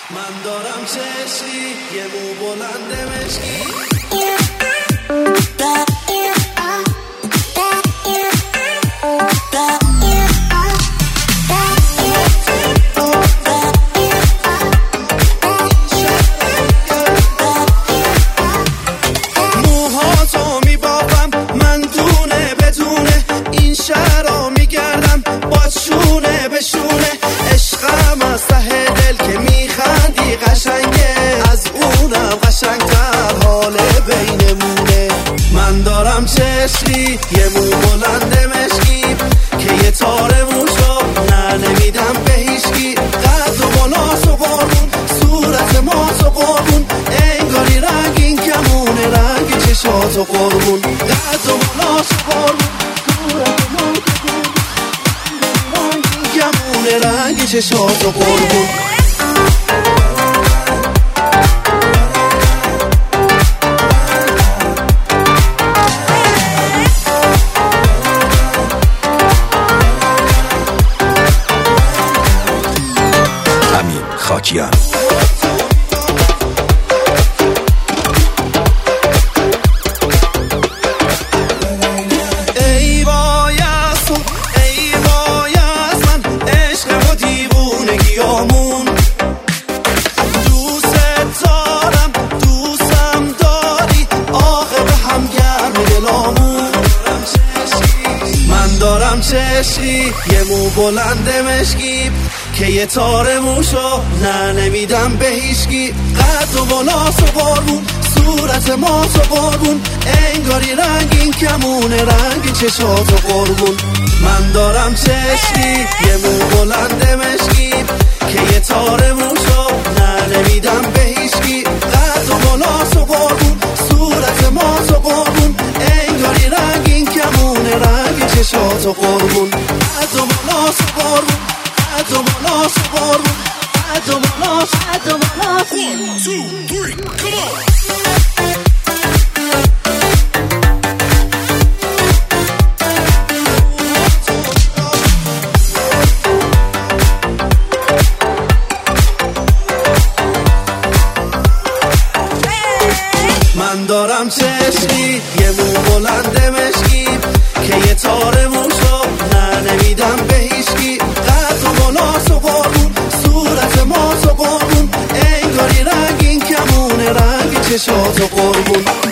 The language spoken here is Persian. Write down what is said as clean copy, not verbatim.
من دارم چشمی یه مو بلند مشکی. موهاتو میبافم من دونه بدونه، این شهر رو میگردم با شونه به شونه. عشقم از ته دل که میخندی قشنگه، از اونم قشنگتر حال بینمونه. من دارم چشمی یه مو بلند مشکی که یه تار موشو نمیدم به هیچکی. قد و بلاس و قربون صورت ماس و قربون، انگاری رنگین کمونه رنگ چشات و قربون. قد و بلاس و قربون صورت ماس و قربون، رنگین کمونه رنگ چشات و قربون. خاکیان ای وای از تو ای وای از من، عشق و دیوونگیامون. دوست دارم دوستم داری، آخه به هم گرم دلامون. من دارم چشمی یه مو بلند مشکی که یه تار موشو نمیدم به هیچکی. قد و بلاس و قربون صورت ماس و قربون، انگاری رنگین کمونه رنگ چشات و قربون. من دارم چشمی یه مو بلند مشکی که یه تار موشو نمیدم به هیچکی. قد و بلاس و قربون صورت ماس و قربون، انگاری رنگین کمونه رنگ چشات و قربون. قد و بلاس و قربون قد و بلاس و قربون قد و بلاس قد و بلاس. 1 2 3 come on. من دارم چشمی یه مو بلند مشکی که یه تار موشو نمیدم به هیچکی. قد و بلاس و قربون صورت ماس و قربون، انگاری رنگین کمونه رنگ چشات و قربون.